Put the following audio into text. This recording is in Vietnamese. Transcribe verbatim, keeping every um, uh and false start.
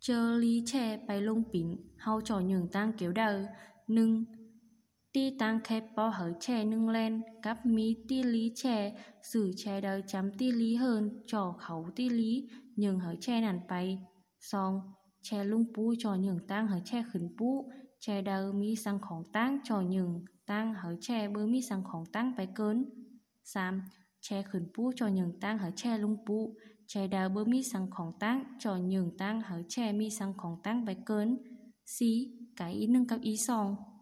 Chơ lý chè bay lông pín, hao trò nhường tang kéo đờ, nưng. Ti tang khép bao hở chè nưng lên, cắp mí ti lý chè, xử chè đời chấm ti lý hơn, trò khẩu ti lý, nhường hở chè nản bay. Xong, chè lung pu trò nhường tang hở chè khẩn pu, chè đờ mi sang khổng tang trò nhường tang hở chè bơ mi sang khổng tang bay cơn. Sam, chè khẩn pu trò nhường tang hở chè lung pu, chè đờ bơ mi sang khổng tang trò nhường tang hở chè mi sang khổng tang bay cơn. Xí, cái ý nâng cấp ý xong.